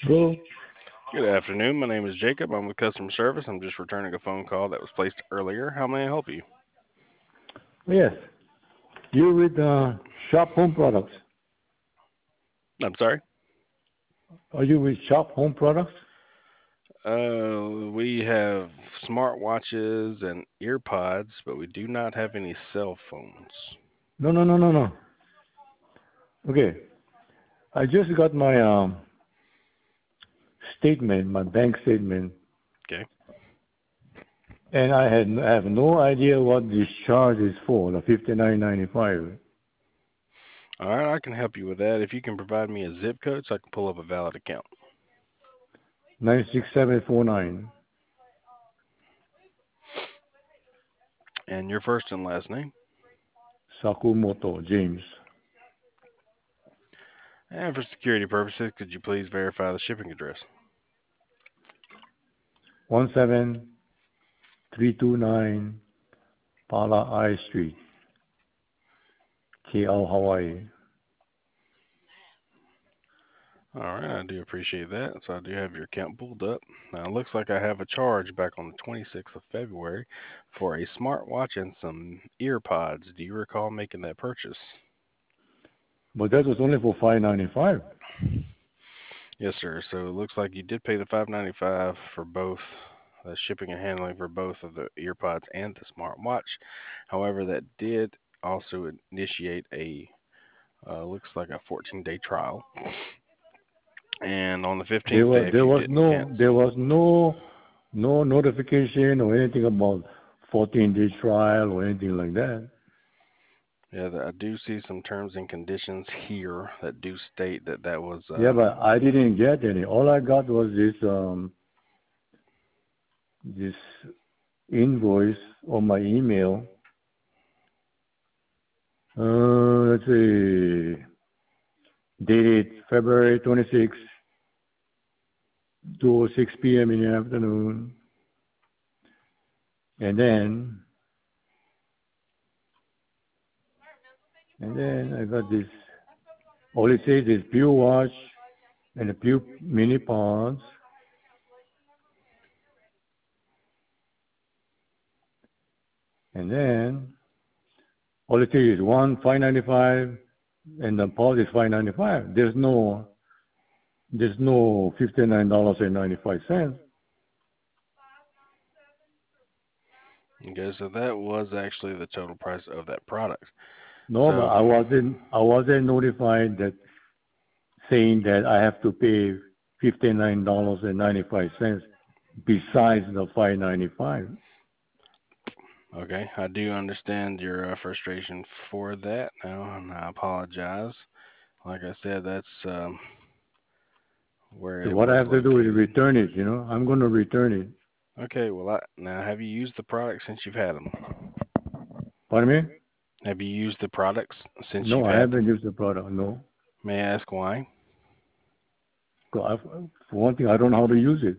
Hello. Good afternoon. My name is Jacob. I'm with customer service. I'm just returning a phone call that was placed earlier. How may I help you? Yes, you with Shop Home Products. I'm sorry. Are you with Shop Home Products? We have smartwatches and earpods, but we do not have any cell phones. No, no, no, no, no. Okay, I just got my statement, my bank statement, Okay. and I have no idea what this charge is for, the 59.95. All right, I can help you with that. If you can provide me a zip code so I can pull up a valid account. 96749. And your first and last name. Sakumoto James. And for security purposes, could you please verify the shipping address? 17329 Pala I Street, KL, Hawaii. All right, I do appreciate that. So I do have your account pulled up. Now it looks like I have a charge back on the 26th of February for a smartwatch and some ear pods. Do you recall making that purchase? But that was only for 595. Yes, sir. So it looks like you did pay the 595 for both shipping and handling for both of the ear pods and the smartwatch. However, that did also initiate a looks like a 14-day trial. And on the 15th day, if There you was didn't no cancel. there was no notification or anything about 14-day trial or anything like that. Yeah, I do see some terms and conditions here that do state that that was. Yeah, but I didn't get any. All I got was this invoice on my email. Let's see, dated February 26, 2:06 p.m. in the afternoon, and then I got this. All it says is Pure Watch and a Pure Mini Pods. And then all it is one 595 and the pod is 595. There's no $59.95. Okay, so that was actually the total price of that product. No, but So, I wasn't notified that saying that I have to pay $59.95 besides the 595. okay, I do understand your frustration for that now, and I apologize. Like I said, that's where So it what I was have to do is located. return it, I'm going to return it. Okay, well, now have you used the product since you've had them? Pardon me? Have you used the products since No, you've I had haven't them? used the product. No. May I ask why? For one thing, I don't know how to use it.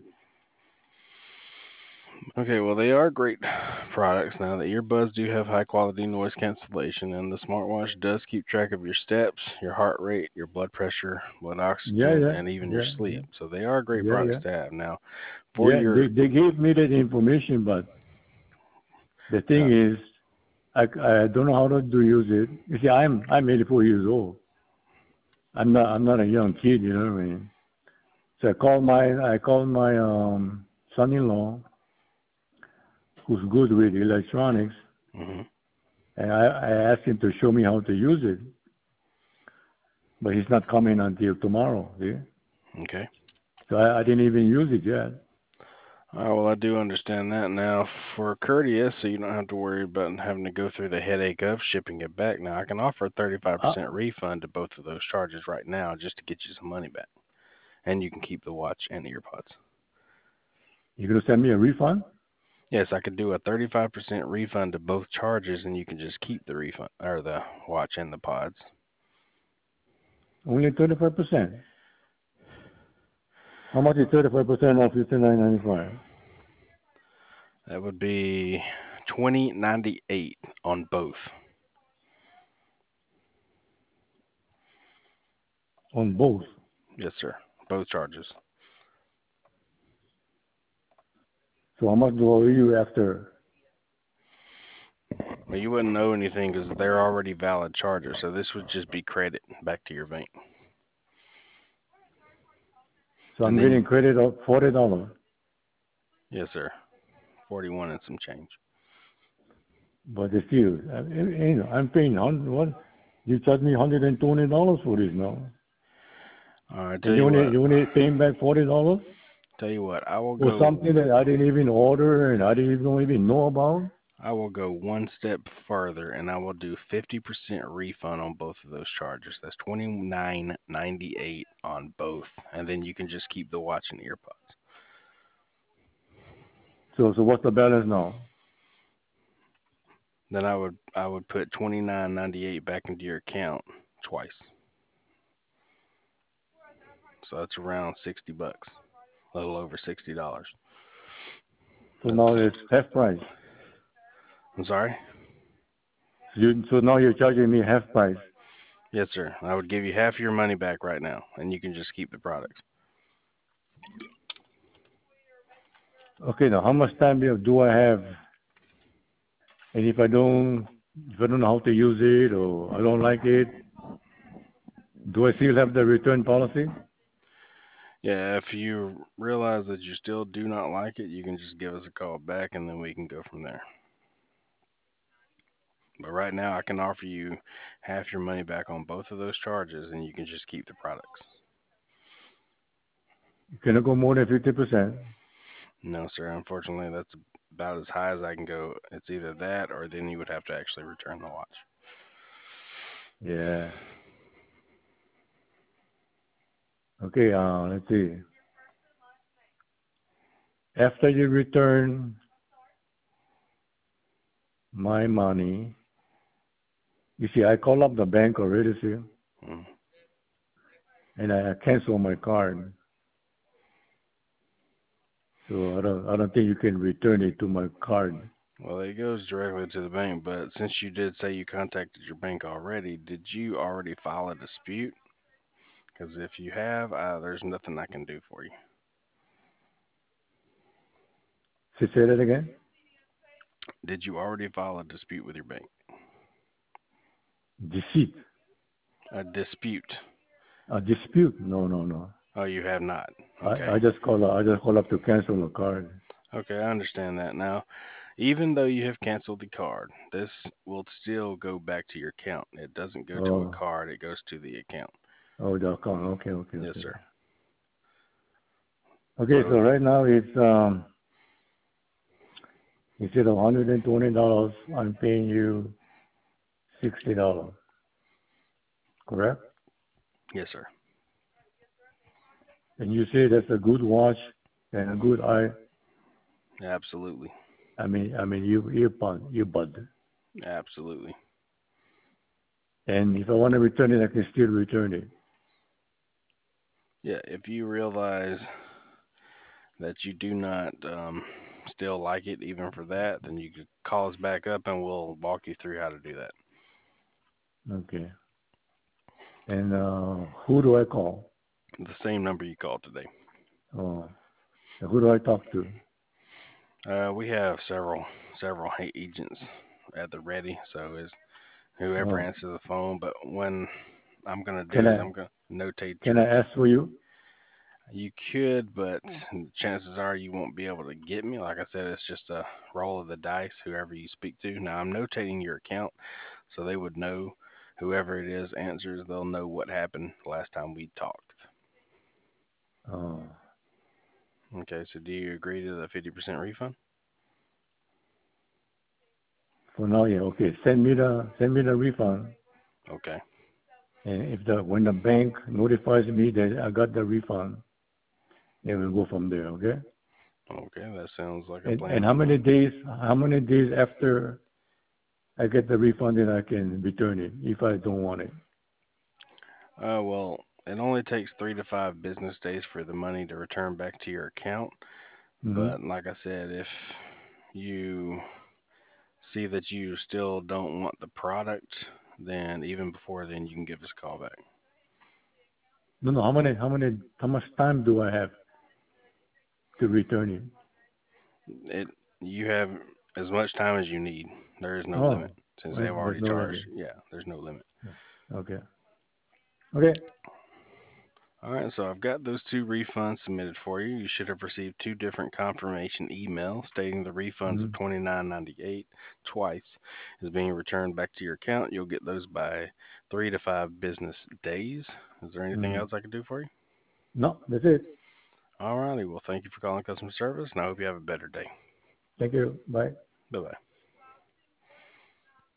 Okay, well, they are great products. Now, the earbuds do have high quality noise cancellation, and the smartwatch does keep track of your steps, your heart rate, your blood pressure, blood Yeah, oxygen, yeah, and even your yeah, yeah, sleep. So, they are great yeah, products yeah. to have. Now, for Yeah, your they gave me that information, but the thing uh, is, I don't know how to do use it. You see, I'm 84 years old. I'm not a young kid, you know what I mean. So I called my son-in-law, who's good with electronics, mhm, and I asked him to show me how to use it, but he's not coming until tomorrow. See? okay. So I didn't even use it yet. Well, I do understand that. Now, for courteous, so you don't have to worry about having to go through the headache of shipping it back. Now, I can offer a Uh, 35% refund to both of those charges right now just to get you some money back. And you can keep the watch and the earpods. you gonna send me a refund? Yes, I could do a 35% refund to both charges, and you can just keep the refund or the watch and the pods. Only 35%. How much is 35% of 59.95? That would be 20.98 on both. On both? Yes, sir. Both charges. So how much do I owe you after? Well, you wouldn't know anything because they're already valid charges, so this would just be credit back to your bank. So And I'm then, getting credit of $40. yes, sir, 41 and some change. But it's still, I'm paying what? You charge me $120 for this now. All right, And you only paying back $40 tell you what, I will for go. something that I didn't even order and I don't even know about. I will go one step further, and I will do 50% refund on both of those charges. That's $29.98 on both, and then you can just keep the watch and earpods. So what's the balance now? Then I would put $29.98 back into your account twice. So that's around $60, a little over $60. So now it's half price. I'm sorry? So now you're charging me half price. Yes, sir. I would give you half your money back right now, and you can just keep the products. Okay, now how much time do I have? And if I don't know how to use it or I don't like it, do I still have the return policy? Yeah, if you realize that you still do not like it, you can just give us a call back, and then we can go from there. But right now, I can offer you half your money back on both of those charges, and you can just keep the products. Can I go more than 50%? No, sir. Unfortunately, that's about as high as I can go. It's either that, or then you would have to actually return the watch. Yeah. Okay, let's see. After you return my money, you see, I call up the bank already, see, Mm. and I cancel my card. So I don't think you can return it to my card. Well, it goes directly to the bank, but since you did say you contacted your bank already, did you already file a dispute? Because if you have, there's nothing I can do for you. Say that again? Did you already file a dispute with your bank? Deceit. A dispute. A dispute? No. Oh, you have not. Okay. I just call up to cancel the card. Okay, I understand that. Now, even though you have canceled the card, this will still go back to your account. It doesn't go to a Oh, card, it goes to the account. the account. Okay. Yes, sir. Okay, so right now it's instead of $120, I'm paying you $60. Correct? Yes, sir. And you say that's a good watch and a good eye. Absolutely. Earbud. Absolutely. And if I want to return it, I can still return it. Yeah, if you realize that you do not still like it, even for that, then you could call us back up and we'll walk you through how to do that. Okay. And who do I call? The same number you called today. Oh, who do I talk to? We have several agents at the ready, so it's whoever answers the phone. But when I'm gonna do is I'm gonna notate. Can I ask for you? You could, but chances are you won't be able to get me. Like I said, it's just a roll of the dice, whoever you speak to. Now, I'm notating your account, so they would know whoever it is answers, they'll know what happened last time we talked. Oh. Okay, so do you agree to the 50% refund? For now, yeah. Okay, send me the refund. Okay. And when the bank notifies me that I got the refund, then we'll go from there. Okay. Okay, that sounds like a plan. And how many days after I get the refund then I can return it if I don't want it? Well, it only takes 3 to 5 business days for the money to return back to your account. Mm-hmm. But like I said, if you see that you still don't want the product, then even before then you can give us a call back. No. How much time do I have to return it? It you have as much time as you need. There is no limit Oh, since they've well, there's already no charged. limit. Yeah, there's no limit. Okay. Okay. All right, so I've got those two refunds submitted for you. You should have received two different confirmation emails stating the refunds of Mm-hmm. $29.98 twice is being returned back to your account. You'll get those by 3 to 5 business days. Is there anything Mm-hmm. else I can do for you? No, that's it. All righty. Well, thank you for calling customer service, and I hope you have a better day. Thank you. Bye. Bye bye.